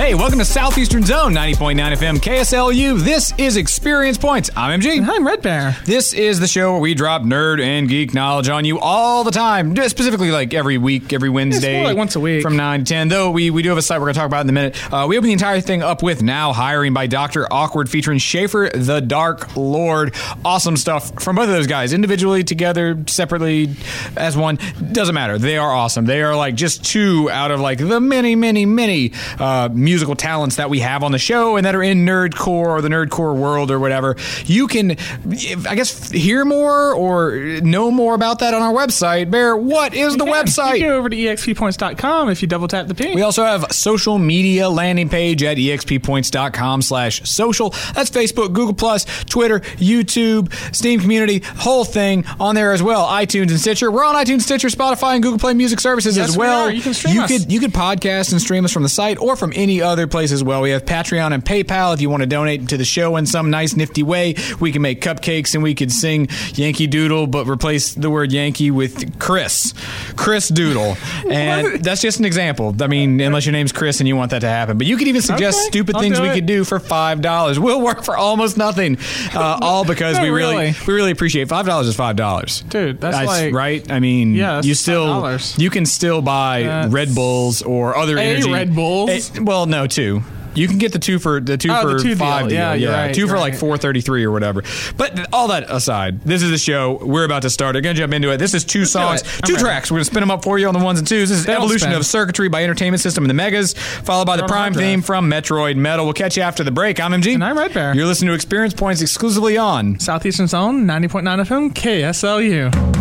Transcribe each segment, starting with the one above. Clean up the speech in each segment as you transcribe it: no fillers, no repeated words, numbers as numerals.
Hey, welcome to Southeastern Zone, 90.9 FM KSLU. This is Experience Points. I'm MG. And I'm Red Bear. This is the show where we drop nerd and geek knowledge on you all the time. Specifically like every week, every Wednesday. It's more like once a week. From 9 to 10. Though we do have a site we're going to talk about in a minute. We open the entire thing up with Now Hiring by Dr. Awkward featuring Schaefer the Dark Lord. Awesome stuff from both of those guys. Individually, together, separately, as one. Doesn't matter. They are awesome. They are like just two out of like the many musical talents that we have on the show and that are in nerdcore or the nerdcore world or whatever. You can, I guess, hear more or know more about that on our website. Bear, what is the website? You go over to exppoints.com if you double tap the P. We also have a social media landing page at exppoints.com/social. That's Facebook, Google+, Twitter, YouTube, Steam community, whole thing on there as well. iTunes and Stitcher. We're on iTunes, Stitcher, Spotify, and Google Play Music Services as well. You can stream us. You could podcast and stream us from the site or from any other place as well. We have Patreon and PayPal if you want to donate to the show in some nice nifty way. We can make cupcakes and we could sing Yankee Doodle but replace the word Yankee with Chris Doodle. And that's just an example. I mean, unless your name's Chris and you want that to happen. But you could even suggest stupid things we could do for $5. We'll work for almost nothing. All because we really appreciate $5 is $5. Dude, that's right. I mean, yeah, you can still buy Red Bulls or other energy. Red Bulls? No, two. You can get the two for $5 deal. Yeah, two for like $4.33 or whatever. But all that aside, this is the show. We're about to start. We're going to jump into it. This is two songs, two tracks. We're going to spin them up for you on the ones and twos. This is Evolution of Circuitry by Entertainment System and the Megas, followed by the Prime theme from Metroid Metal. We'll catch you after the break. I'm MG. And I'm Red Bear. You're listening to Experience Points exclusively on Southeastern Zone, 90.9 FM, KSLU.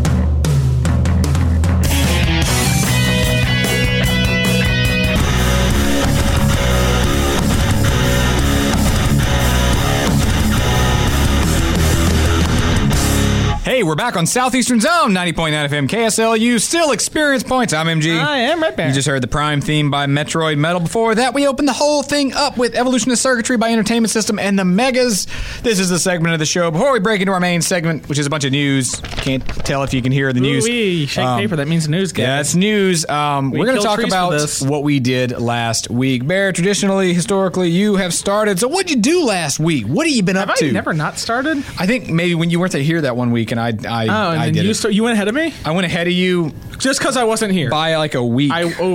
Hey, we're back on Southeastern Zone, 90.9 FM KSLU. Still Experience Points. I'm MG. I am Red Bear. You just heard the Prime theme by Metroid Metal. Before that, we opened the whole thing up with Evolution of Circuitry by Entertainment System and the Megas. This is the segment of the show. Before we break into our main segment, which is a bunch of news. Can't tell if you can hear the news. Shake paper. That means news, guys. Yeah, it's news. We're going to talk about what we did last week. Bear, traditionally, historically, you have started. So what'd you do last week? What have you been up to? Have I never not started? I think maybe when you weren't here that one week, and I did it. You went ahead of me? I went ahead of you. Just because I wasn't here. By like a week.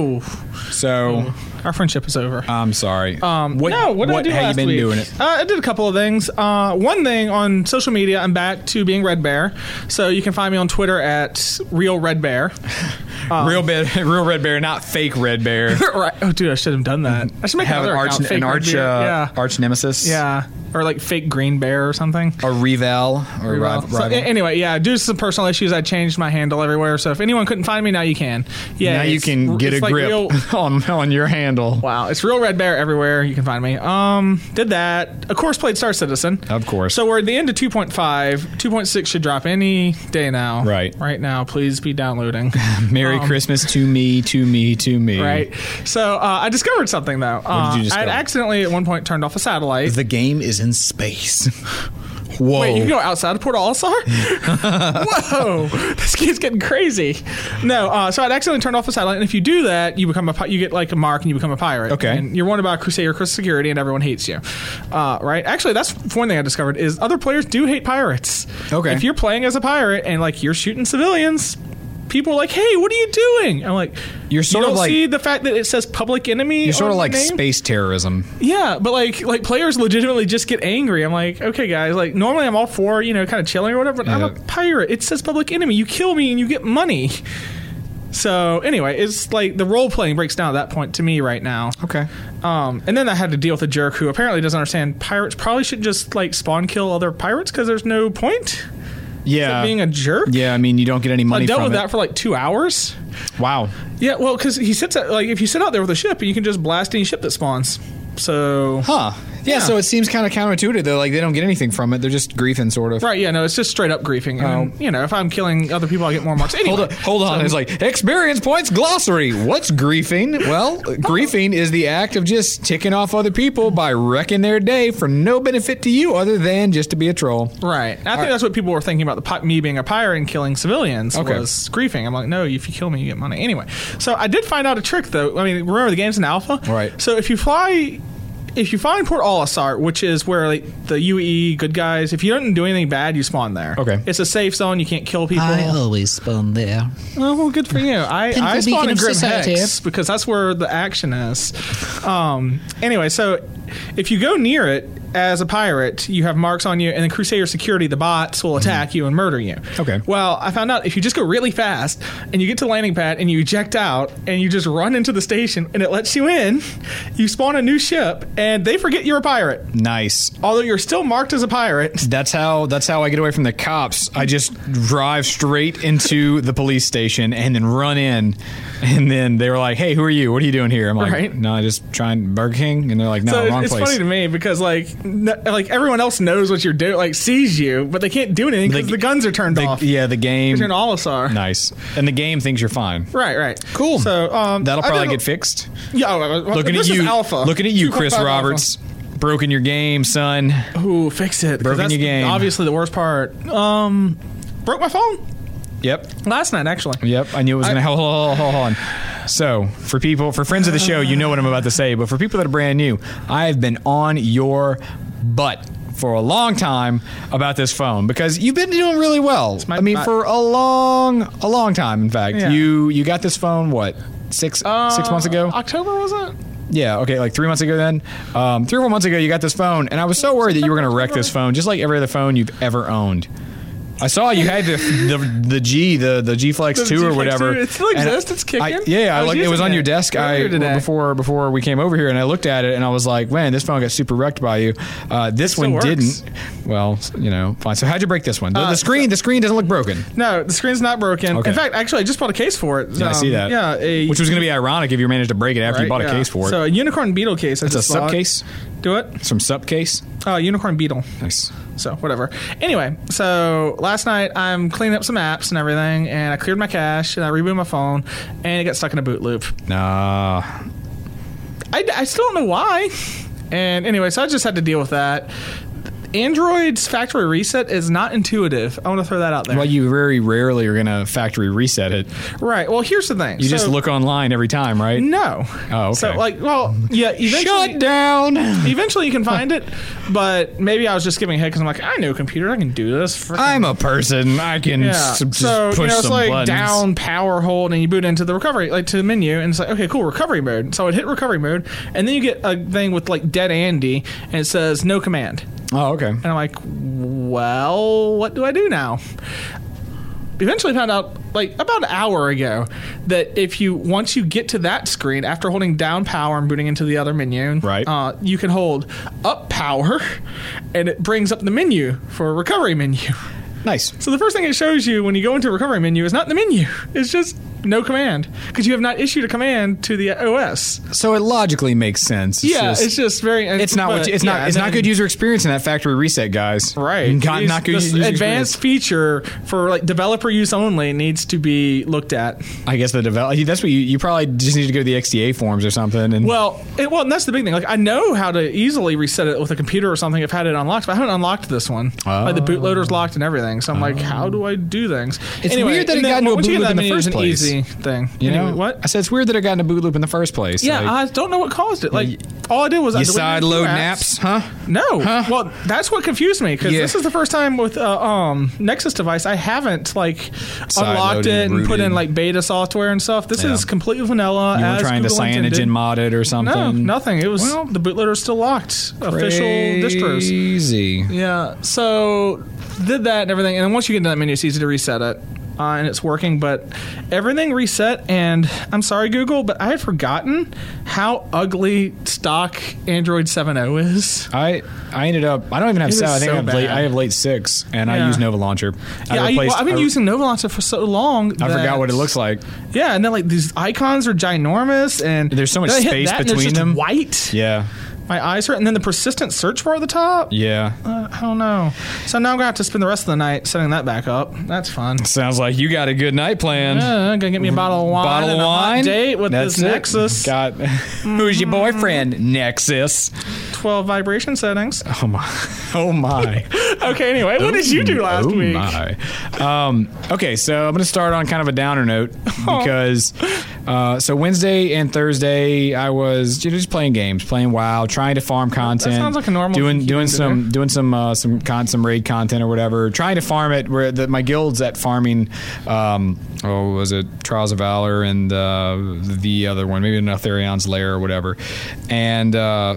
Our friendship is over. I'm sorry. What did I do last week? Have you been doing it? I did a couple of things. One thing on social media, I'm back to being Red Bear. So you can find me on Twitter at Real Red Bear. Real Red Bear, not fake Red Bear. Right. Oh, dude, I should have done that. I should make have an arch nemesis. Yeah. Or like fake Green Bear or something. Or rival. So, anyway, due to some personal issues, I changed my handle everywhere. So if anyone couldn't find me, now you can. Yeah, now you can get a grip on your handle. Wow, it's Real Red Bear everywhere. You can find me. Did that. Of course, played Star Citizen. Of course. So we're at the end of 2.5. 2.6 should drop any day now. Right. Right now. Please be downloading. Merry Christmas to me. Right. So I discovered something, though. What did you discover? I had accidentally at one point turned off a satellite. The game is in space. Whoa. Wait, you can go outside of Port Olisar? Whoa. This game's getting crazy. No, so I'd accidentally turned off a satellite, and if you do that, you get like a mark and you become a pirate. Okay. And you're wanted by Crusader security, and everyone hates you. Right? Actually, that's one thing I discovered is other players do hate pirates. Okay. If you're playing as a pirate and like you're shooting civilians, people are like, "Hey, what are you doing?" I'm like, you don't see the fact that it says public enemy. You're sort of like name? space terrorism. Yeah, but like players legitimately just get angry. I'm like, okay, guys, like normally I'm all for kind of chilling or whatever, but I'm a pirate. It says public enemy. You kill me and you get money. So anyway, it's like the role playing breaks down at that point to me right now. Okay. And then I had to deal with a jerk who apparently doesn't understand pirates probably should just like spawn kill other pirates because there's no point. Yeah. Being a jerk? Yeah, I mean, you don't get any money from it. I dealt with that for like 2 hours. Wow. Yeah, well, because he sits at, like, if you sit out there with a ship, you can just blast any ship that spawns. So. Huh. Yeah, so it seems kind of counterintuitive though. Like they don't get anything from it; they're just griefing, sort of. Right? Yeah, no, it's just straight up griefing. And, if I'm killing other people, I get more marks. Anyway, Hold on. It's like experience points glossary. What's griefing? Well, griefing is the act of just ticking off other people by wrecking their day for no benefit to you other than just to be a troll. Right. I think that's what people were thinking about me being a pirate and killing civilians was griefing. I'm like, no, if you kill me, you get money. Anyway, so I did find out a trick though. I mean, remember the game's in alpha, right? So if you find Port Olisar, which is where like the UE good guys, if you don't do anything bad, you spawn there. Okay. It's a safe zone. You can't kill people. I always spawn there. Oh, well, good for you. I spawn in Grim Hex because that's where the action is. Anyway, so if you go near it as a pirate, you have marks on you, and then Crusader Security, the bots, will attack you and murder you. Okay. Well, I found out if you just go really fast and you get to the landing pad and you eject out and you just run into the station and it lets you in, you spawn a new ship and they forget you're a pirate. Nice. Although you're still marked as a pirate. That's how I get away from the cops. I just drive straight into the police station and then run in. And then they were like, "Hey, who are you? What are you doing here?" I'm like, right. "No, I just trying Burger King." And they're like, "No, so wrong it's place." It's funny to me because like everyone else knows what you're doing, like sees you, but they can't do anything because the guns are turned off. Yeah, the game. You're an Olisar. Nice. And the game thinks you're fine. Right. Cool. So that'll probably get fixed. Yeah. Looking at you, alpha. Looking at you, Chris Roberts. Alpha. Broken your game, son. Ooh, fix it. Broken your game. Obviously, the worst part. Broke my phone. Yep. Last night, actually. Yep. I knew it was going to. Hold on. So, for friends of the show, you know what I'm about to say. But for people that are brand new, I have been on your butt for a long time about this phone because you've been doing really well. For a long time. In fact, you got this phone what 6 months ago? October, was it? Yeah, okay, like 3 months ago then. 3 or 4 months ago, you got this phone, and I was so worried that you were going to wreck this phone, just like every other phone you've ever owned. I saw you had the G Flex 2 or whatever. It still exists. It's kicking. It was on your desk before we came over here, and I looked at it, and I was like, man, this phone got super wrecked by you. This one didn't. Well, fine. So how'd you break this one? The screen doesn't look broken. No, the screen's not broken. Okay. In fact, actually, I just bought a case for it. Yeah, I see that. Yeah, which was going to be ironic if you managed to break it after you bought a case for it. So a Unicorn Beetle case. It's a sub case. Do it. Some sub case. Unicorn Beetle. Nice. So whatever. Anyway, so last night I'm cleaning up some apps and everything, and I cleared my cache and I rebooted my phone, and it got stuck in a boot loop. Nah. I still don't know why. And anyway, so I just had to deal with that. Android's factory reset is not intuitive. I want to throw that out there. Well, you very rarely are going to factory reset it. Right. Well, here's the thing. You just look online every time, right? No. Oh, okay. So, yeah, eventually... Shut down! Eventually you can find it, but maybe I was just giving a head because I'm like, I know a computer. I can do this. I'm a person. I can just push some it's like buttons. Down, power, hold, and you boot into the recovery, to the menu, and it's like, okay, cool, recovery mode. So I would hit recovery mode, and then you get a thing with, Dead Andy, and it says no command. Oh, okay. And I'm like, well, what do I do now? Eventually found out, about an hour ago, that once you get to that screen, after holding down power and booting into the other menu, right. You can hold up power, and it brings up the menu for a recovery menu. Nice. So the first thing it shows you when you go into a recovery menu is not the menu. It's just no command because you have not issued a command to the OS. So it logically makes sense. It's just very. It's not good user experience in that factory reset, guys. Right. Not good user advanced feature for developer use only needs to be looked at. I guess that's what you probably just need to go to the XDA forums or something. And and that's the big thing. I know how to easily reset it with a computer or something. I've had it unlocked, but I haven't unlocked this one. Oh. The bootloader's locked and everything. So I'm like, how do I do things? It's weird that it got into a boot loop in the first place. Easy thing. What? I said it's weird that it got into boot loop in the first place. Yeah, I don't know what caused it. All I did was you side load naps, huh? No. Huh? Well, that's what confused me because this is the first time with Nexus device I haven't unlocked it and put in beta software and stuff. This is completely vanilla. You were trying to cyanogen mod it or something? No, nothing. It was the bootloader's still locked. Official distros. Easy. Yeah. So did that and everything, and then once you get into that menu, it's easy to reset it. And it's working, but everything reset, and I'm sorry, Google, but I had forgotten how ugly stock Android 7.0 is. I ended up, I don't even have 7, I think I have late 6, and I use Nova Launcher. I've been using Nova Launcher for so long I forgot what it looks like. Yeah, and then these icons are ginormous, and there's so much space between them. White. Yeah. My eyes hurt. And then the persistent search bar at the top? Yeah. I don't know. So now I'm going to have to spend the rest of the night setting that back up. That's fun. Sounds like you got a good night planned. Yeah, I'm going to get me a bottle of wine. A hot date with this Nexus. Who's your boyfriend? Nexus. 12 vibration settings. Oh, my. Oh, my. Okay, anyway, what did you do last week? My. Okay, so I'm going to start on kind of a downer note because so Wednesday and Thursday I was just playing games, playing WoW, trying to farm content. That sounds like a normal doing some raid content or whatever, trying to farm it where my guild's at farming. Was it Trials of Valor and the other one, maybe Netherion's Lair or whatever, and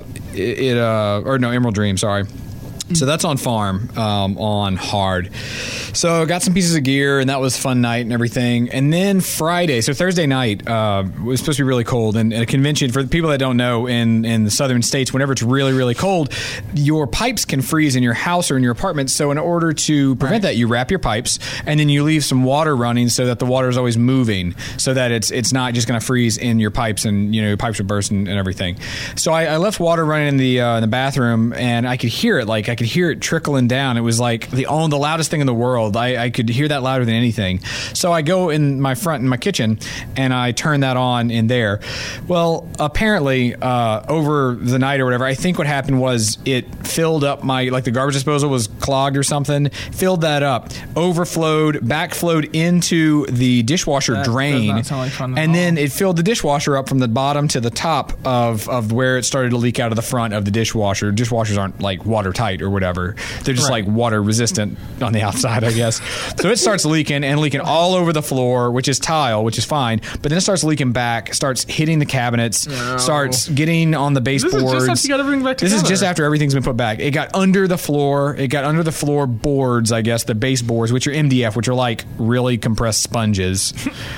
Emerald Dream. Sorry. So that's on farm, on hard. So got some pieces of gear, and that was a fun night and everything. And then Friday, so Thursday night, was supposed to be really cold. And at a convention, for the people that don't know, in the southern states, whenever it's really, really cold, your pipes can freeze in your house or in your apartment. So in order to prevent that, you wrap your pipes, and then you leave some water running so that the water is always moving, so that it's not just going to freeze in your pipes, and your pipes will burst and everything. So I left water running in the bathroom, and I could hear it. I could hear it trickling down. It was like the loudest thing in the world. I could hear that louder than anything. So I go in my kitchen, and I turn that on in there. Well, apparently, over the night or whatever, I think what happened was it filled up the garbage disposal was clogged or something, filled that up, backflowed into the dishwasher drain. Does not sound like fun at and all. then it filled the dishwasher up from the bottom to the top of where it started to leak out of the front of the dishwasher. Dishwashers aren't watertight or whatever. They're just water resistant on the outside, I guess. So it starts leaking all over the floor, which is tile, which is fine. But then it starts leaking back, starts hitting the cabinets, starts getting on the baseboards. This is just after you got everything back together. This is just after everything's been put back. It got under the floor. It got under the floorboards, I guess, the baseboards, which are MDF, which are like really compressed sponges.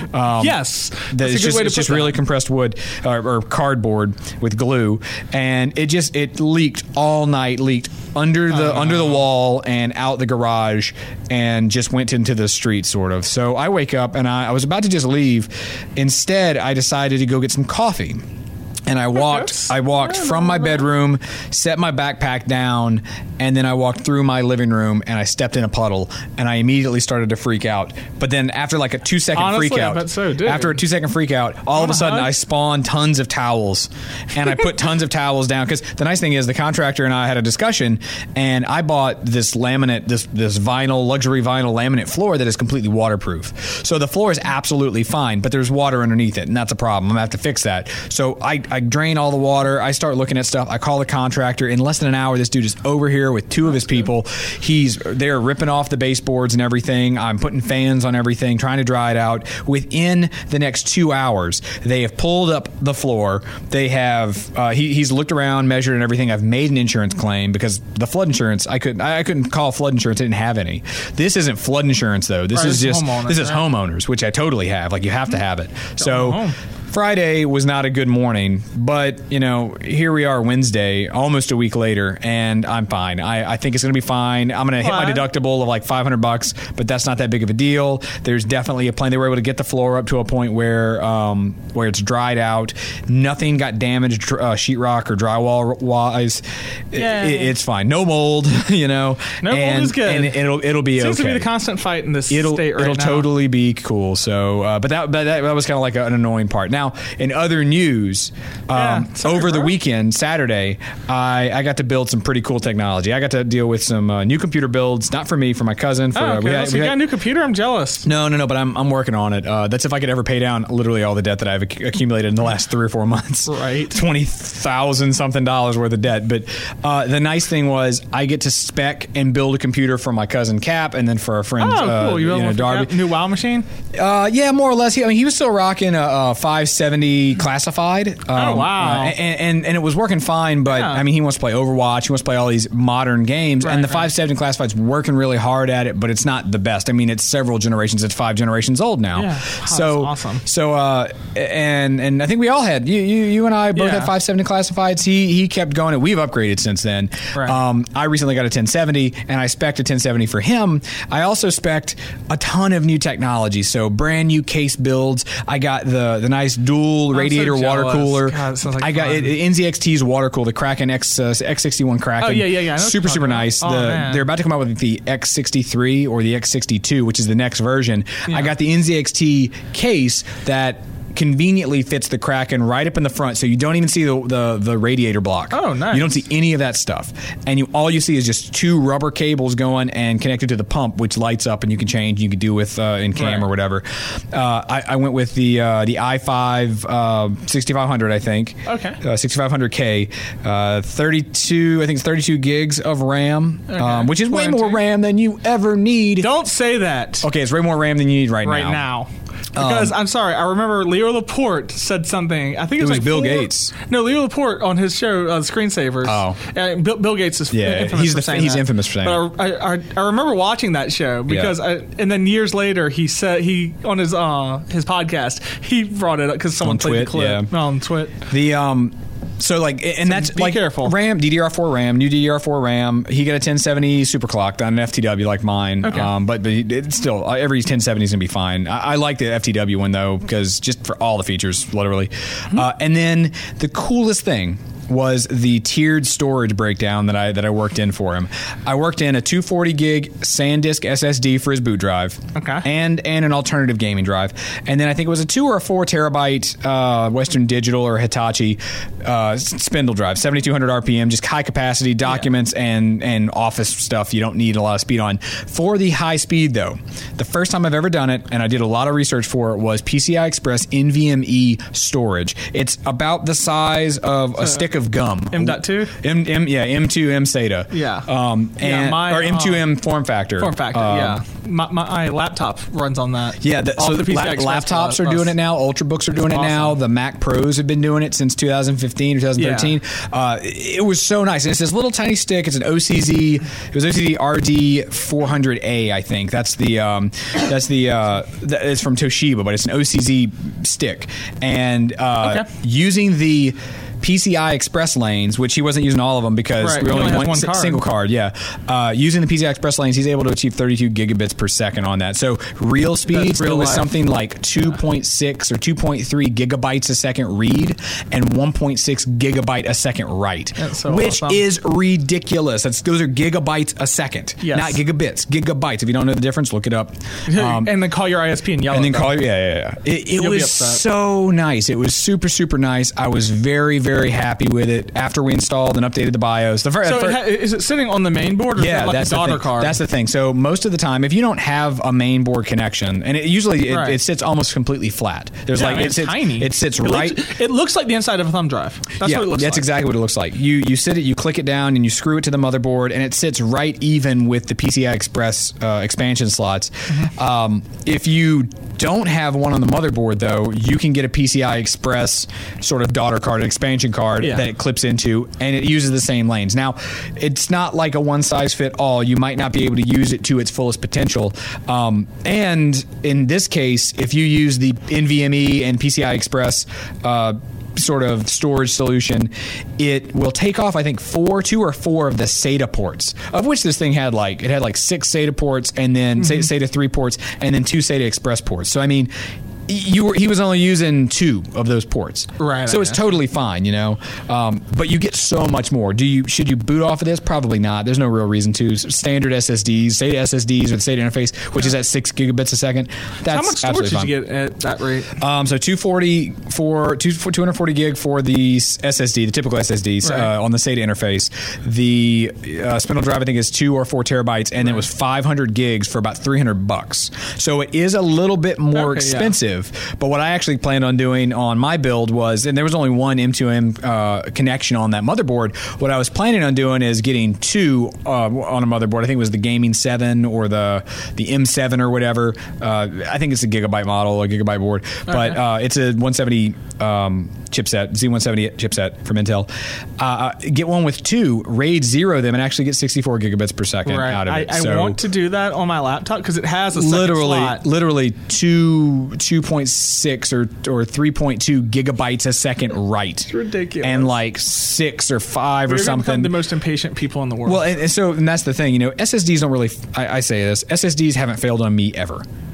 Yes. It's just really compressed wood or cardboard with glue. And it leaked all night, under the wall and out the garage, and just went into the street, sort of. So I wake up, and I was about to just leave. Instead, I decided to go get some coffee. And I walked from my bedroom, set my backpack down, and then I walked through my living room, and I stepped in a puddle, and I immediately started to freak out. But then after like a 2-second freak out, after a 2-second freak out, all of a sudden I spawned tons of towels, and I put tons of towels down. Because the nice thing is the contractor and I had a discussion, and I bought this laminate, this luxury vinyl laminate floor that is completely waterproof. So the floor is absolutely fine, but there's water underneath it, and that's a problem. I'm gonna have to fix that. So I drain all the water. I start looking at stuff. I call the contractor. In less than an hour, this dude is over here with 2 of his people. They're ripping off the baseboards and everything. I'm putting fans on everything, trying to dry it out. Within the next 2 hours, they have pulled up the floor. They have he's looked around, measured, and everything. I've made an insurance claim because the flood insurance I couldn't call flood insurance. I didn't have any. This isn't flood insurance though. This is homeowners, which I totally have. You have to have it. So Friday was not a good morning, but here we are Wednesday, almost a week later, and I'm fine. I think it's going to be fine. I'm going to hit my deductible of like $500, but that's not that big of a deal. There's definitely a plan. They were able to get the floor up to a point where it's dried out. Nothing got damaged, sheetrock or drywall wise. It's fine. No mold, No mold is good. And it'll be Seems okay. to be the constant fight in this state right now. It'll totally be cool. So, but that was kind of like an annoying part. Now, in other news, over the weekend, Saturday, I got to build some pretty cool technology. I got to deal with some new computer builds, not for me, for my cousin. So you got a new computer? I'm jealous. No, but I'm working on it. That's if I could ever pay down literally all the debt that I've accumulated in the last 3 or 4 months. Right. $20,000 something worth of debt. But the nice thing was I get to spec and build a computer for my cousin Cap, and then for our friend cool. Darby. New WoW machine? Yeah, more or less. He was still rocking a 570 classified. Wow. And it was working fine, but he wants to play Overwatch. He wants to play all these modern games, and the 570 classified's working really hard at it, but it's not the best. It's several generations. It's 5 generations old now. Yeah. So that's awesome. So and I think we all had you and I both had 570 classifieds. He kept going, and we've upgraded since then. Right. I recently got a 1070, and I spec'd a 1070 for him. I also spec'd a ton of new technology, so brand new case builds. I got the nice dual radiator water jealous. cooler. God, it sounds like I got fun. NZXT's water cooler, the Kraken X61 Kraken. Oh, yeah. I know what Super you're talking nice. about. Oh, man. They're about to come out with the X63 or the X62, which is the next version. Yeah. I got the NZXT case that conveniently fits the Kraken right up in the front, so you don't even see the radiator block. Oh, nice. You don't see any of that stuff, and all you see is just two rubber cables going and connected to the pump, which lights up and you can change. You can do with in cam or whatever. I went with the i5 6500, I think. Okay. 6500K, 32. I think it's 32 gigs of RAM, which is way 20. more RAM than you ever need. Don't say that. Okay, it's way more RAM than you need right now. Because I'm sorry, I remember Leo Laporte said something. I think it was like Bill Gates. No, Leo Laporte on his show, Screensavers. Oh, Bill Gates is infamous he's for saying he's that. infamous for saying But I remember watching that show because, and then years later he said on his podcast he brought it up because someone played the clip on Twit. So that's be careful. RAM, DDR4 RAM, new DDR4 RAM. He got a 1070 superclocked on an FTW like mine. Okay. But it's still every 1070 is gonna be fine. I like the FTW one though because just for all the features, literally. And then the coolest thing was the tiered storage breakdown that I worked in for him. I worked in a 240 gig SanDisk SSD for his boot drive, and an alternative gaming drive, and then I think it was a 2 or a 4 terabyte Western Digital or Hitachi spindle drive, 7200 RPM, just high capacity documents and office stuff you don't need a lot of speed on. For the high speed though, the first time I've ever done it, and I did a lot of research for it, was PCI Express NVMe storage. It's about the size of a stick of gum. M.2? M2 M SATA. Yeah. Or M2M form factor. Yeah. My laptop runs on that. Yeah, laptops are doing it now. Ultrabooks are doing it now. The Mac Pros have been doing it since 2015 or 2013. Yeah. It was so nice. And it's this little tiny stick. It's an OCZ. It was OCZ RD400A, I think. It's from Toshiba, but it's an OCZ stick. And using the PCI Express lanes, which he wasn't using all of them because we only one single card. Yeah, using the PCI Express lanes, he's able to achieve 32 gigabits per second on that. So real speeds, it was something like 2.6 or 2.3 gigabytes a second read and 1.6 gigabyte a second write, which is ridiculous. Those are gigabytes a second, not gigabits. Gigabytes. If you don't know the difference, look it up. And then call your ISP and yell. And then call your It was so nice. It was super, super nice. I was very, very happy with it after we installed and updated the BIOS. Is it sitting on the main board or is it like that's a daughter card? That's the thing. So most of the time, if you don't have a main board connection, and it sits almost completely flat. It's tiny. It sits It looks like the inside of a thumb drive. That's what it looks like. That's exactly what it looks like. You sit it, you click it down, and you screw it to the motherboard, and it sits right even with the PCI Express expansion slots. If you don't have one on the motherboard, though, you can get a PCI Express sort of daughter card, an expansion card that it clips into, and it uses the same lanes. Now, it's not like a one-size-fit-all. You might not be able to use it to its fullest potential. And in this case, if you use the NVMe and PCI Express sort of storage solution, it will take off, I think, 2 or 4 of the SATA ports, of which this thing had 6 SATA ports, and then SATA 3 ports, and then 2 SATA Express ports. So, I mean, he was only using 2 of those ports, right? So it's totally fine, but you get so much more. Should you boot off of this? Probably not. There's no real reason to. Standard SSDs, SATA SSDs with SATA interface, which is at 6 gigabits a second. That's how much storage did you get at that rate? So 240 gig for the SSD, the typical SSDs on the SATA interface. The spindle drive, I think, is 2 or 4 terabytes, and it was 500 gigs for about $300. So it is a little bit more expensive. But what I actually planned on doing on my build was, and there was only one M2M connection on that motherboard. What I was planning on doing is getting 2 on a motherboard. I think it was the Gaming 7 or the M7 or whatever. I think it's a gigabyte model, a gigabyte board, but it's a 170 chipset, Z170 chipset from Intel. Get one with 2, RAID 0 them, and actually get 64 gigabits per second out of it. I want to do that on my laptop because it has a second slot. Literally 2.6 or 3.2 gigabytes a second write. It's ridiculous. And 6 or 5 or something. The most impatient people in the world. Well, and that's the thing. SSDs don't really. I say this. SSDs haven't failed on me ever.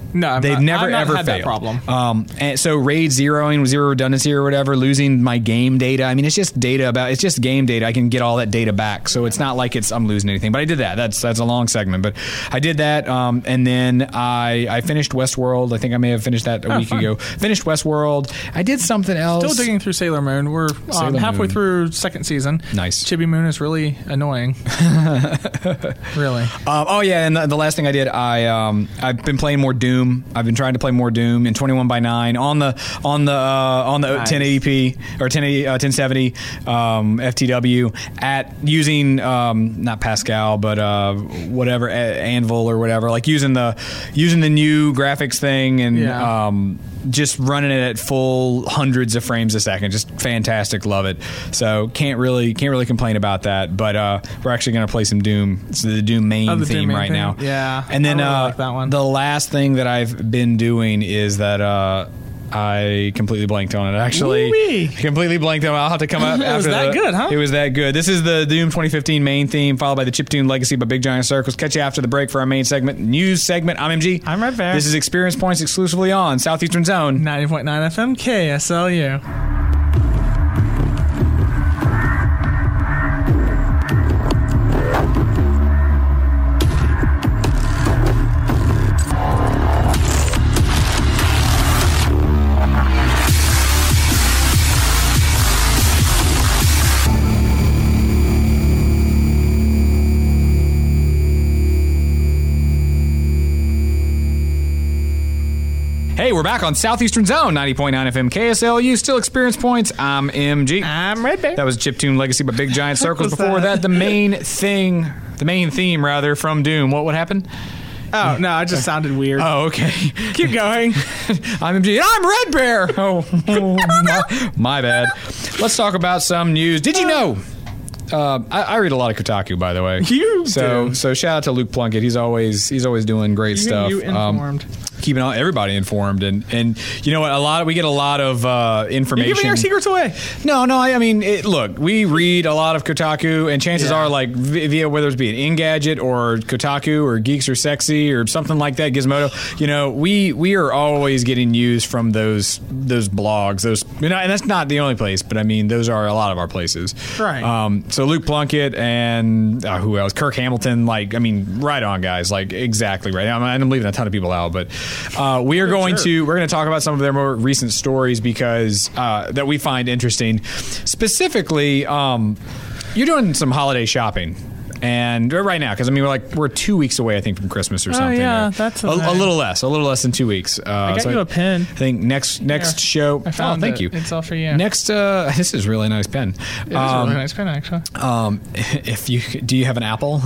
No, they've never I've not ever had failed. that problem. And so RAID zeroing, zero redundancy or whatever, losing my game data. I mean, it's just it's just game data. I can get all that data back, so it's not like I'm losing anything. But I did that. That's a long segment, but I did that, and then I finished Westworld. I think I may have finished that a week ago. Finished Westworld. I did something else. Still digging through Sailor Moon. We're halfway through second season. Nice. Chibi Moon is really annoying. Really. Oh yeah, and the last thing I did, I've been playing more Doom. I've been trying to play more Doom in 21:9 on the Nice. 1080p or 1070 FTW at using not Pascal but whatever Anvil or whatever, like using the new graphics thing and just running it at full hundreds of frames a second. Just fantastic. Love it. So can't really complain about that. But we're actually going to play some Doom. It's the Doom main theme right now. Yeah. And then I really like that one. The last thing that I've been doing is that I completely blanked on it. Actually, Woo-wee. completely blanked on it. I'll have to come up after was that good, huh? It was that good. This is the Doom 2015 main theme, followed by the Chiptune Legacy by Big Giant Circles. Catch you after the break for our main segment, news segment. I'm MG. I'm Red Bear. This is Experience Points exclusively on Southeastern Zone. 90.9 FM KSLU. Hey, we're back on Southeastern Zone, 90.9 FM KSLU. Still Experience Points. I'm MG. I'm Red Bear. That was Chiptune Legacy by Big Giant Circles. Before that, the main theme from Doom. What would happen? Oh, no, it just sounded weird. Oh, okay. Keep going. I'm MG. And I'm Red Bear. Oh, my bad. Let's talk about some news. Did you know? I read a lot of Kotaku, by the way. You do. So shout out to Luke Plunkett. He's always doing great stuff. You informed. Keeping everybody informed, and you know what? We get a lot of information. You're giving our secrets away. No. I mean, look, we read a lot of Kotaku, and chances are, like via whether it's be an Engadget or Kotaku or Geeks or Sexy or something like that, Gizmodo. You know, we are always getting news from those blogs. And that's not the only place, but I mean, those are a lot of our places. Right. So Luke Plunkett and who else? Kirk Hamilton. Like, I mean, right on, guys. Like, exactly right. I'm leaving a ton of people out, but. We're going to talk about some of their more recent stories because that we find interesting. Specifically, you're doing some holiday shopping. And right now, because I mean, we're 2 weeks away, I think, from Christmas or something. Oh yeah, that's a little less than 2 weeks. I got you a pen. I think next show. I found thank you. It's all for you. Next, this is a really nice pen. It is a really nice pen, actually. Do you have an Apple?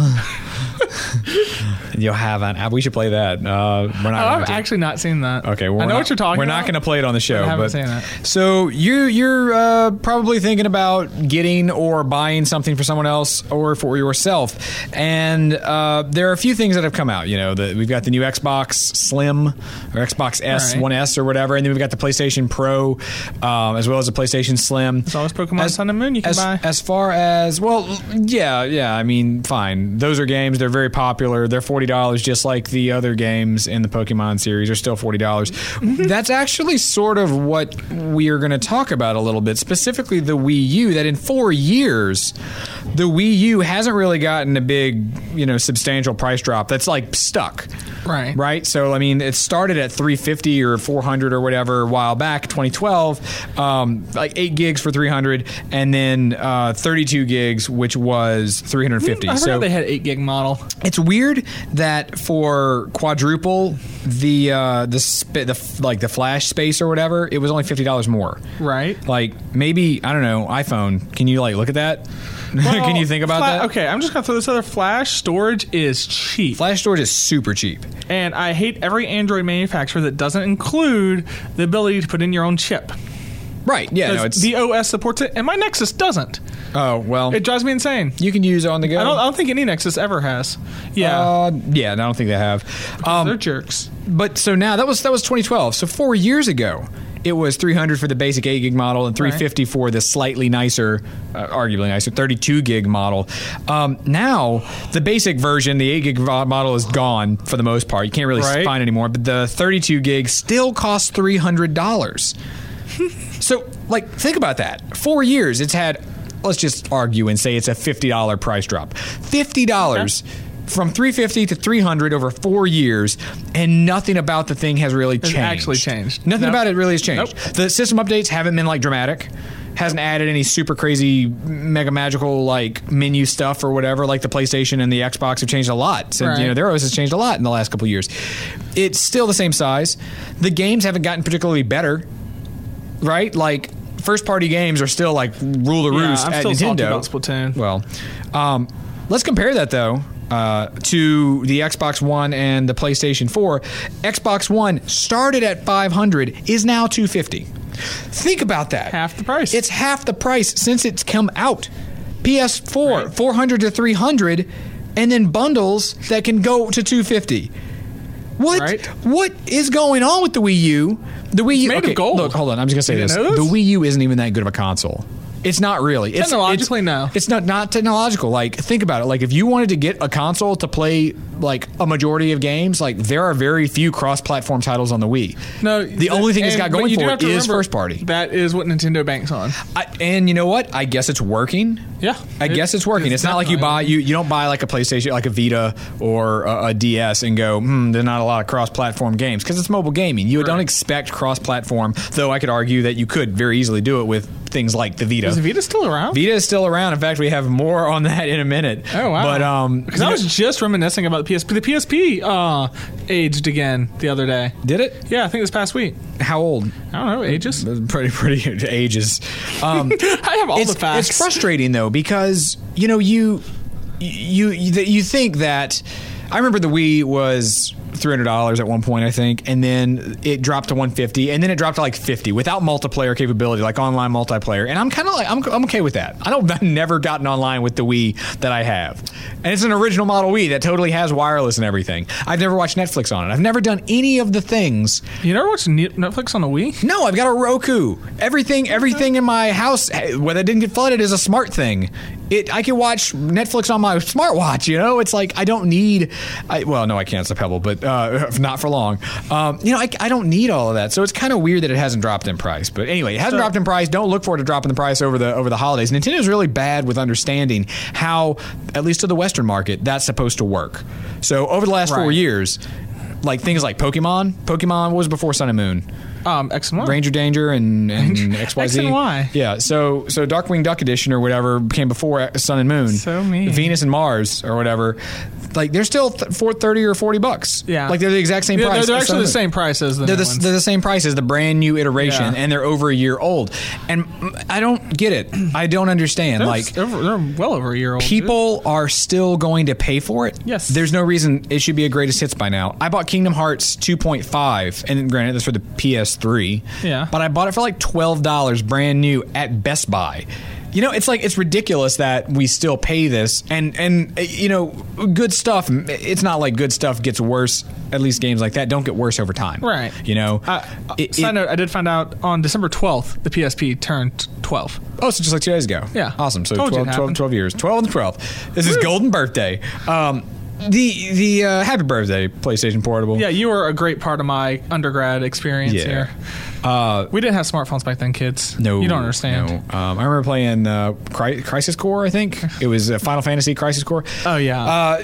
You'll have an Apple. We should play that. We're not. I've actually not seen that. Okay, I know what you're talking We're about. not going to play it on the show. I haven't seen it. So you're probably thinking about getting or buying something for someone else or for yourself, and there are a few things that have come out. You know, we've got the new Xbox Slim or Xbox S, Right. 1S or whatever, and then we've got the PlayStation Pro as well as the PlayStation Slim. There's always Pokemon Sun and Moon you can buy. As far as, well, yeah. I mean, fine. Those are games. They're very popular. They're $40, just like the other games in the Pokemon series are still $40. That's actually sort of what we are going to talk about a little bit, specifically the Wii U, that in 4 years, the Wii U hasn't really gotten a big, substantial price drop. That's like stuck. Right? So, I mean, it started at $350 or $400 or whatever a while back, 2012, like 8 gigs for $300, and then 32 gigs, which was $350. I forgot they had 8 gig model. It's weird that for quadruple the flash space or whatever, it was only $50 more. Right. Like, maybe, I don't know, iPhone. Can you look at that? Well, Can you think about that? Okay, I'm just going to throw this other. Flash storage is cheap. Flash storage is super cheap. And I hate every Android manufacturer that doesn't include the ability to put in your own chip. Right, yeah. No, it's the OS supports it, and my Nexus doesn't. Oh, well. It drives me insane. You can use it on the go. I don't think any Nexus ever has. Yeah. Yeah, I don't think they have. They're jerks. But so now, that was 2012. So 4 years ago, it was $300 for the basic 8 gig model and $350 for the slightly nicer, arguably nicer, 32 gig model. Now, the basic version, the 8 gig model is gone for the most part. You can't really find it anymore, but the 32 gig still costs $300. So, like, think about that. 4 years, it's had, let's just argue and say it's a $50 price drop. $50 from $350 to $300 over 4 years, and nothing about the thing has really changed. Actually changed. Nothing about it really has changed. The system updates haven't been, like, dramatic. Hasn't added any super crazy, mega magical, like, menu stuff or whatever. Like the PlayStation and the Xbox have changed a lot. So, their OS has changed a lot in the last couple of years. It's still the same size. The games haven't gotten particularly better. Right? Like, first-party games are still, like, rule the roost at Nintendo. Salty about Splatoon. Well, let's compare that, though, to the Xbox One and the PlayStation 4. Xbox One started at $500, is now $250. Think about that. Half the price. It's half the price since it's come out. PS4, $400 to $300, and then bundles that can go to $250. What is going on with the Wii U? The Wii U, made of gold. Look, hold on. I'm just gonna say this. The Wii U isn't even that good of a console. It's not really. Technologically, no. It's not technological. Like, think about it. Like, if you wanted to get a console to play, like, a majority of games, like, there are very few cross-platform titles on the Wii. No, the only thing it's got going for it is first-party. That is what Nintendo banks on. And you know what? I guess it's working. Yeah. I guess it's working. It's not like you don't buy, like, a PlayStation, like a Vita or a DS and go, there's not a lot of cross-platform games, because it's mobile gaming. You don't expect cross-platform, though I could argue that you could very easily do it with things like the Vita. Is the Vita still around? Vita is still around. In fact, we have more on that in a minute. Oh, wow. But because I was just reminiscing about the PSP. The PSP aged again the other day. Did it? Yeah, I think this past week. How old? I don't know. Ages? Pretty ages. I have all the facts. It's frustrating, though, because, you think that... I remember the Wii was $300 at one point, I think, and then it dropped to $150, and then it dropped to like $50 without multiplayer capability, like online multiplayer. And I'm kind of like, I'm okay with that. I've never gotten online with the Wii that I have, and it's an original model Wii that totally has wireless and everything. I've never watched Netflix on it. I've never done any of the things. You never watched Netflix on the Wii? No, I've got a Roku. Everything in my house, whether it didn't get flooded, is a smart thing. I can watch Netflix on my smartwatch. It's like I don't need. No, I can't. It's a Pebble, but not for long. I don't need all of that. So it's kind of weird that it hasn't dropped in price. But anyway, it hasn't dropped in price. Don't look for it to drop in the price over the holidays. Nintendo's really bad with understanding how, at least to the Western market, that's supposed to work. So over the last 4 years, like things like Pokemon was before Sun and Moon. X and Y. Ranger Danger and XYZ. X and Y. Yeah, so Darkwing Duck Edition or whatever came before Sun and Moon. So mean. Venus and Mars or whatever. Like, they're still $30 or $40. Yeah. Like, they're the exact same price. They're actually the same price as the They're the same price as the brand new iteration, and they're over a year old. And I don't get it. I don't understand. They're well over a year old. People are still going to pay for it. Yes. There's no reason it should be a greatest hits by now. I bought Kingdom Hearts 2.5, and granted, that's for the PS3. Yeah. But I bought it for like $12 brand new at Best Buy. It's like, it's ridiculous that we still pay this, and good stuff. It's not like good stuff gets worse. At least games like that don't get worse over time. Right. Side note, I did find out on December 12th, the PSP turned 12. Oh, so just like 2 days ago. Yeah. Awesome. So 12 years. 12 and 12. This is golden birthday. The happy birthday, PlayStation Portable. Yeah, you were a great part of my undergrad experience here. We didn't have smartphones back then, kids. No. You don't understand. No. I remember playing Crisis Core, I think. It was Final Fantasy Crisis Core. Oh, yeah.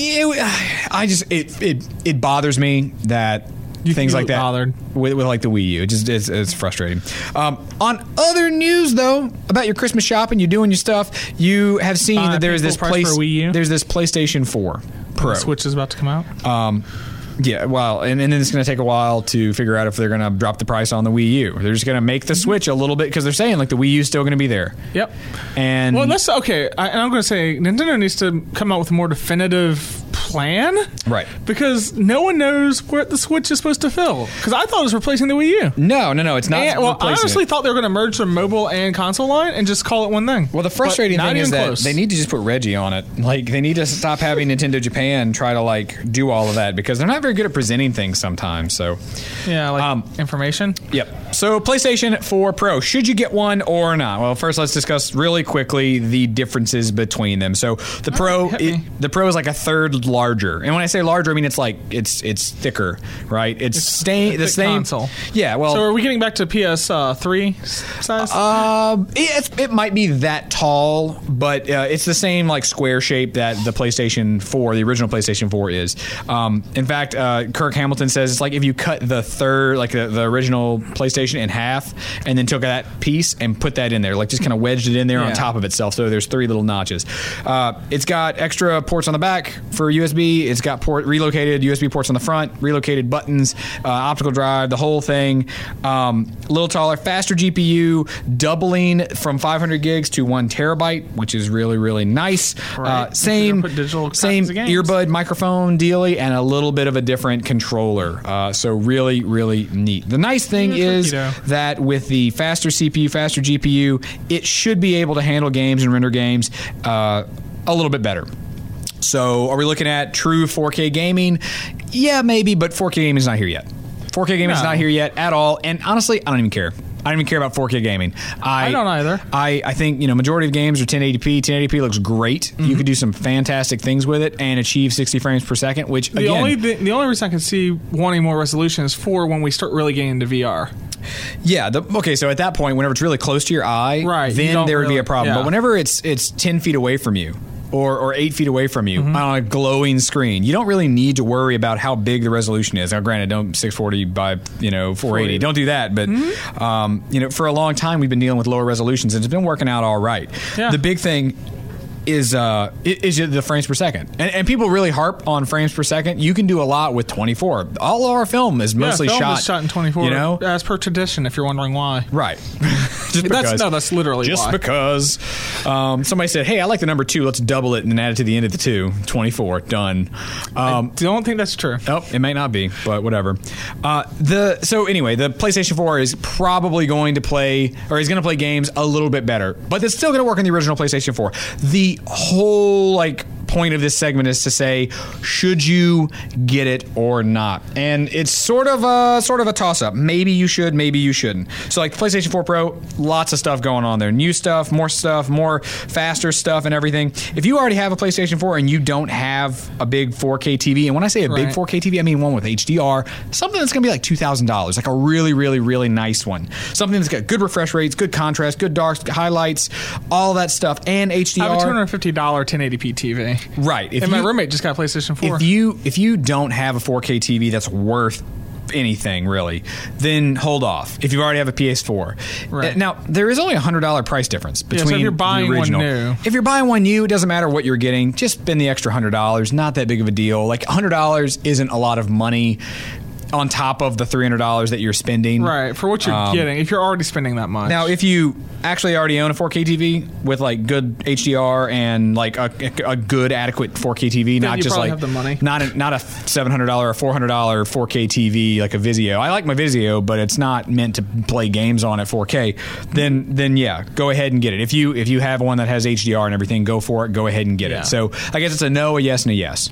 It bothers me that things like that bothered with like the Wii U. It's frustrating. On other news, though, about your Christmas shopping, you're doing your stuff. You have seen that there's this PlayStation 4 Pro. The Switch is about to come out. Yeah, well, and then it's going to take a while to figure out if they're going to drop the price on the Wii U. They're just going to make the Switch a little bit, because they're saying like the Wii U is still going to be there. Yep. And that's okay. I'm going to say Nintendo needs to come out with a more definitive plan? Right. Because no one knows what the Switch is supposed to fill. Because I thought it was replacing the Wii U. No, it's not. I honestly thought they were going to merge their mobile and console line and just call it one thing. Well, the frustrating thing is that they need to just put Reggie on it. Like, they need to stop having Nintendo Japan try to, like, do all of that because they're not very good at presenting things sometimes. So, yeah, like information. Yep. So, PlayStation 4 Pro, should you get one or not? Well, first let's discuss really quickly the differences between them. So, the Pro is like a third larger, and when I say larger, I mean it's like it's thicker, right? It's the same console. Yeah. Well, so are we getting back to PS3 size? It might be that tall, but it's the same like square shape that the PlayStation 4, the original PlayStation 4 is. In fact, Kirk Hamilton says it's like if you cut the third, like the original PlayStation in half, and then took that piece and put that in there, like just kind of wedged it in there on top of itself. So there's 3 little notches. It's got extra ports on the back for USB. It's got relocated USB ports on the front, relocated buttons, optical drive, the whole thing. A little taller, faster GPU, doubling from 500 gigs to 1 terabyte, which is really, really nice. Right. Same earbud microphone dealy, and a little bit of a different controller. So really, really neat. The nice thing is that with the faster CPU, faster GPU, it should be able to handle games and render games a little bit better. So are we looking at true 4K gaming? Yeah, maybe, but 4K gaming is not here yet. 4K gaming is not here yet at all. And honestly, I don't even care. I don't even care about 4K gaming. I don't either. I think, majority of games are 1080p. 1080p looks great. Mm-hmm. You could do some fantastic things with it and achieve 60 frames per second, which, the only reason I can see wanting more resolution is for when we start really getting into VR. Yeah. So at that point, whenever it's really close to your eye, then there would be a problem. Yeah. But whenever it's 10 feet away from you, or 8 feet away from you on a glowing screen, you don't really need to worry about how big the resolution is. Now, granted, don't 640 by 480. Don't do that. But for a long time, we've been dealing with lower resolutions, and it's been working out all right. Yeah. The big thing is the frames per second, and people really harp on frames per second. You can do a lot with 24. All of our film is mostly shot in 24. As per tradition, if you're wondering why. Right. That's literally just why. Because somebody said, "Hey, I like the number 2. Let's double it and then add it to the end of the 2. 24 done." I don't think that's true. Oh, it may not be, but whatever. So anyway, the PlayStation 4 is probably going to play games a little bit better, but it's still going to work on the original PlayStation 4. The whole point of this segment is to say, should you get it or not? And it's sort of a toss-up. Maybe you should, maybe you shouldn't. So like the PlayStation 4 Pro, lots of stuff going on there. New stuff, more faster stuff and everything. If you already have a PlayStation 4 and you don't have a big 4K TV, and when I say a big 4K TV, I mean one with HDR, something that's going to be like $2,000, like a really, really, really nice one. Something that's got good refresh rates, good contrast, good dark highlights, all that stuff, and HDR. I have a $250 1080p TV. Right. My roommate just got a PlayStation 4. If you don't have a 4K TV that's worth anything really, then hold off. If you already have a PS4, right. Now there is only $100 price difference between. So if you're buying the original. one new, if you're buying one new, it doesn't matter what you're getting. Just spend the extra $100. Not that big of a deal. Like $100 isn't a lot of money on top of the $300 that you're spending. Right, for what you're getting, if you're already spending that much. Now, if you actually already own a 4K TV with like good HDR and like a good adequate 4K TV, not just like have the money. not a $700 or $400 4K TV like a Vizio. I like my Vizio, but it's not meant to play games on at 4K. Then yeah, go ahead and get it. If you have one that has HDR and everything, go for it. Go ahead and get it. So I guess it's a no, a yes, and a yes.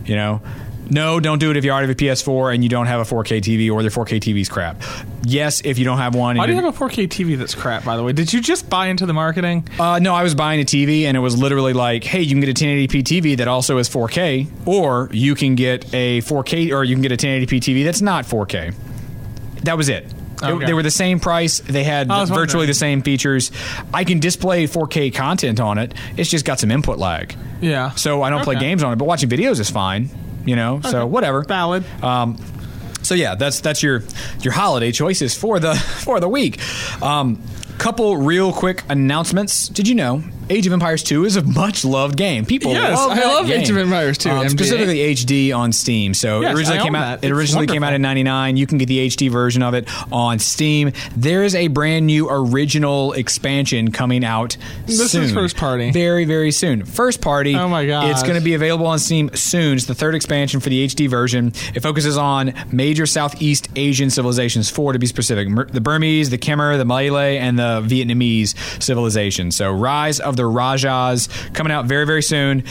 No, don't do it if you already have a PS4 and you don't have a 4K TV or the 4K TV's crap. Yes, if you don't have one. Why do you have a 4K TV that's crap, by the way? Did you just buy into the marketing? No, I was buying a TV and it was literally like, hey, you can get a 1080p TV that also is 4K, or you can get a 4K, or you can get a 1080p TV that's not 4K. That was it. Okay. They were the same price. They had virtually the same features. I can display 4K content on it. It's just got some input lag. Yeah. So I don't play games on it, but watching videos is fine. So whatever. Valid. So yeah, that's your holiday choices for the week. Couple real quick announcements. Did you know Age of Empires 2 is a much loved game. People love that I love game. Age of Empires 2, MGA. Specifically HD on Steam. So Yes, it originally I came own out. that. It It's originally came out in '99. You can get the HD version of it on Steam. There is a brand new original expansion coming out This soon. is first party. Very, very soon. First party. Oh my gosh. It's going to be available on Steam soon. It's the third expansion for the HD version. It focuses on major Southeast Asian civilizations, 4 to be specific: the Burmese, the Khmer, the Malay, and the Vietnamese civilization. So Rise of the Rajas coming out very, very soon.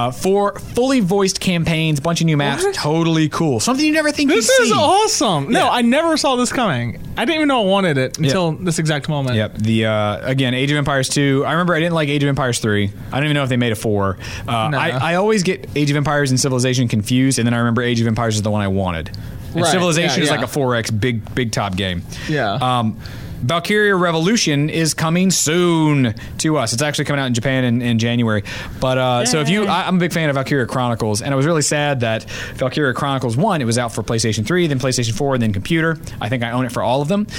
4 fully voiced campaigns, bunch of new maps. What? Totally cool. Something you never think This you'd is see. awesome. No, Yeah. I never saw this coming. I didn't even know I wanted it until this exact moment. Yep. The again, Age of Empires 2. I remember I didn't like Age of Empires 3. I don't even know if they made a 4. I always get Age of Empires and Civilization confused, and then I remember Age of Empires is the one I wanted. And Right. Civilization is Yeah, like a 4X big top game. Yeah. Valkyria Revolution is coming soon to us. It's actually coming out in Japan in January. But so if you, I'm a big fan of Valkyria Chronicles, and I was really sad that Valkyria Chronicles 1, it was out for PlayStation 3, then PlayStation 4, and then computer. I think I own it for all of them.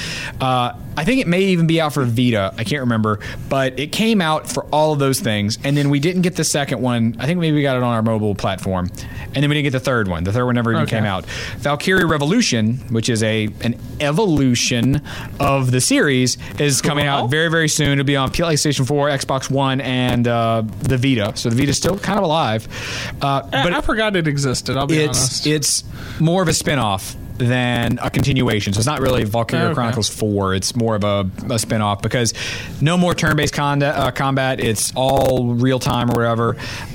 I think it may even be out for Vita. I can't remember, but it came out for all of those things, and then we didn't get the second one. I think maybe we got it on our mobile platform, and then we didn't get the third one. The third one never even came out. Valkyria Revolution, which is an evolution of the series, is coming out very, very soon. It'll be on PlayStation 4, Xbox One, and the Vita. So the Vita's still kind of alive. But I forgot it existed, I'll be honest. it's more of a spin-off than a continuation. So it's not really Valkyria Okay. Chronicles 4. It's more of a spin-off because no more turn-based combat. It's all real-time or whatever.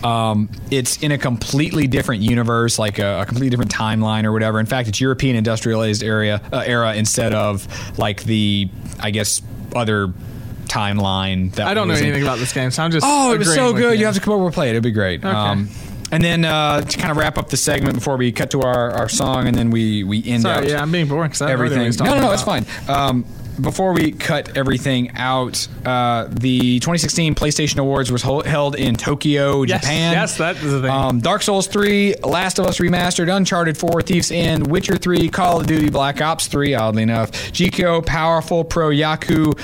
It's in a completely different universe, like a completely different timeline or whatever. In fact, it's European industrialized era instead of like the, I guess, other timeline. That I don't know was in- anything about this game, so I'm just Oh, it was so agreeing with good. You have to come over and play it. It'd be great. Okay. And then to kind of wrap up the segment before we cut to our song, and then we end Sorry, out yeah, I'm being boring because I don't know everything. what he's No, talking it's about. fine. Before we cut everything out, the 2016 PlayStation Awards was held in Tokyo, Japan. Yes, that is the thing. Dark Souls 3, Last of Us Remastered, Uncharted 4, Thief's End, Witcher 3, Call of Duty, Black Ops 3, oddly enough, GKO, Powerful, Pro Yaku,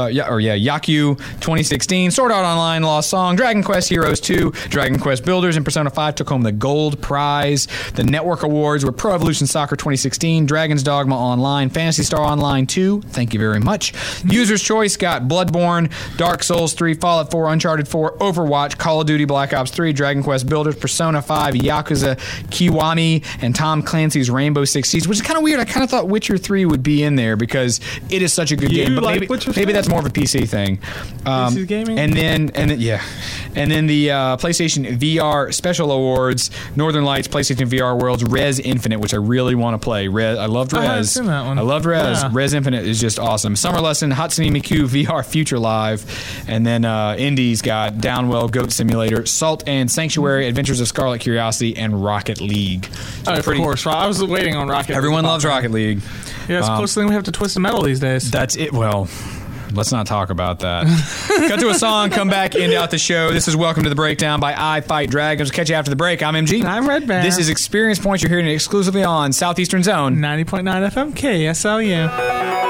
Yaku 2016, Sword Art Online, Lost Song, Dragon Quest Heroes 2, Dragon Quest Builders, and Persona 5 took home the gold prize. The Network Awards were Pro Evolution Soccer 2016, Dragon's Dogma Online, Phantasy Star Online 2, thank you very much. User's Choice got Bloodborne, Dark Souls 3, Fallout 4, Uncharted 4, Overwatch, Call of Duty, Black Ops 3, Dragon Quest Builders, Persona 5, Yakuza Kiwami, and Tom Clancy's Rainbow Six Siege, which is kind of weird. I kind of thought Witcher 3 would be in there because it is such a good game. But like maybe, Witcher maybe 3? that's more of a PC thing. PC gaming? And then the PlayStation VR Special Awards, Northern Lights, PlayStation VR Worlds, Res Infinite, which I really want to play. I loved Res. I haven't seen that one. I loved Res. Yeah. Res Infinite is just awesome. Summer Lesson, Hatsune Miku VR Future Live, and then Indies got Downwell, Goat Simulator, Salt and Sanctuary, Adventures of Scarlet Curiosity, and Rocket League. So Of course, I was waiting on Rocket. Everyone loves Rocket League. Yeah, it's the closest thing we have to Twisted Metal these days. That's it. Well, let's not talk about that. Cut to a song, come back, end out the show. This is Welcome to the Breakdown by I Fight Dragons. Catch you after the break. I'm MG. And I'm Red Bear. This is Experience Points. You're hearing it exclusively on Southeastern Zone. 90.9 FM KSLU.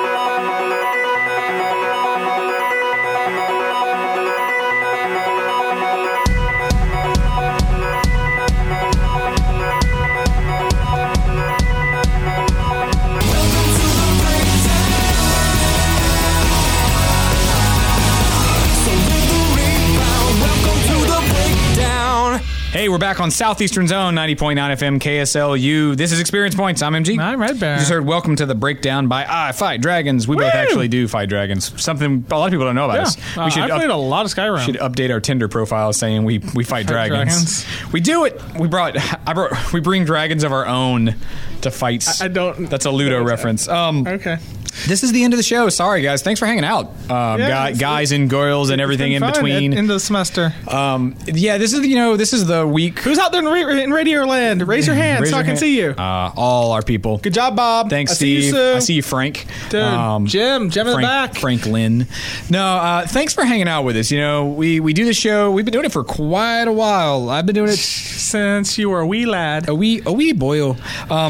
Hey, we're back on Southeastern Zone, 90.9 FM KSLU. This is Experience Points. I'm MG. I'm Red Bear. You just heard Welcome to the Breakdown by I Fight Dragons. We both actually do fight dragons. Something a lot of people don't know about us. We should I played a lot of Skyrim. should update our Tinder profile saying we fight dragons. We do it. We bring dragons of our own to fights. I don't. That's a Ludo reference. Okay. This is the end of the show. Sorry, guys. Thanks for hanging out, guys and girls and everything in between. End of the semester. This is the week. Who's out there in Radio Land? Raise your hand Raise so I your can hand. see you. All our people. Good job, Bob. Thanks, I see you, Steve. Sue. I see you, Frank. Dude, Jim in the back. Franklin. No, thanks for hanging out with us. You know, we do the show. We've been doing it for quite a while. I've been doing it Since you were a wee lad. a wee boy.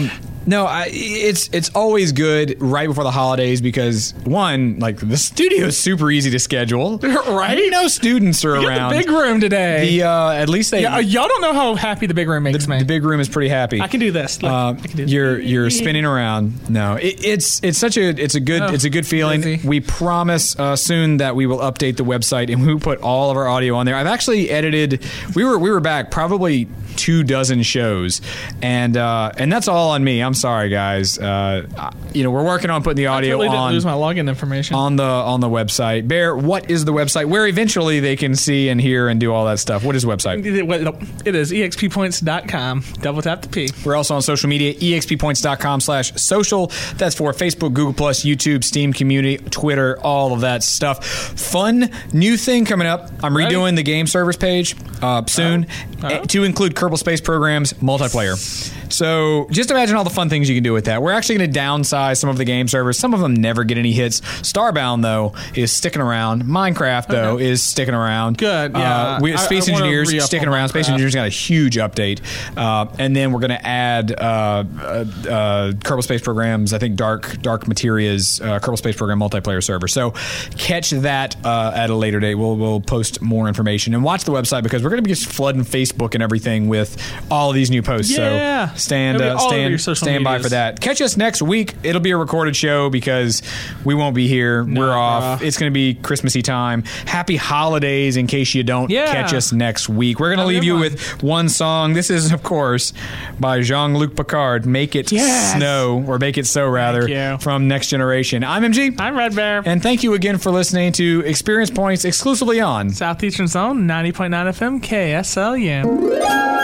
No, it's always good right before the holidays because, one, like, the studio is super easy to schedule. Right? No students are around. The big room today. At least they... y'all don't know how happy the big room makes me. The big room is pretty happy. I can do this. Look, I can do this. You're spinning around. No, it's a good feeling. Busy. We promise soon that we will update the website and we will put all of our audio on there. I've actually edited. We were back probably 24 shows, and that's all on me. I'm sorry, guys. We're working on putting the audio I totally on. Didn't lose my login information on the website. Bear, what is the website where eventually they can see and hear and do all that stuff? What is the website? It is exppoints.com. Double tap the P. We're also on social media, exppoints.com/social. That's for Facebook, Google+, YouTube, Steam community, Twitter, all of that stuff. Fun new thing coming up. I'm redoing the game servers page soon to include Kerbal Space Program's multiplayer. So just imagine all the fun things you can do with that. We're actually going to downsize some of the game servers. Some of them never get any hits. Starbound, though, is sticking around. Minecraft, though, is sticking around. Good, yeah. Space Engineers sticking around. Space Engineers got a huge update. And then we're going to add Kerbal Space Program's, I think, Dark Materia's Kerbal Space Program multiplayer server. So catch that at a later date. We'll post more information. And watch the website because we're going to be just flooding Facebook and everything with all of these new posts. Yeah. So stand by for that. Catch us next week. It'll be a recorded show because we won't be here. We're off. It's going to be Christmassy time. Happy holidays in case you don't catch us next week. We're going to leave you with one song. This is, of course, by Jean-Luc Picard. Make It Snow, or Make It So, rather, from Next Generation. I'm MG. I'm Red Bear. And thank you again for listening to Experience Points exclusively on Southeastern Zone, 90.9 FM, KSLU.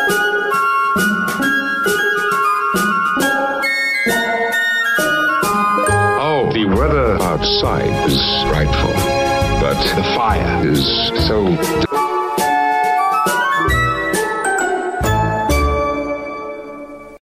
The weather outside is frightful, but the fire is so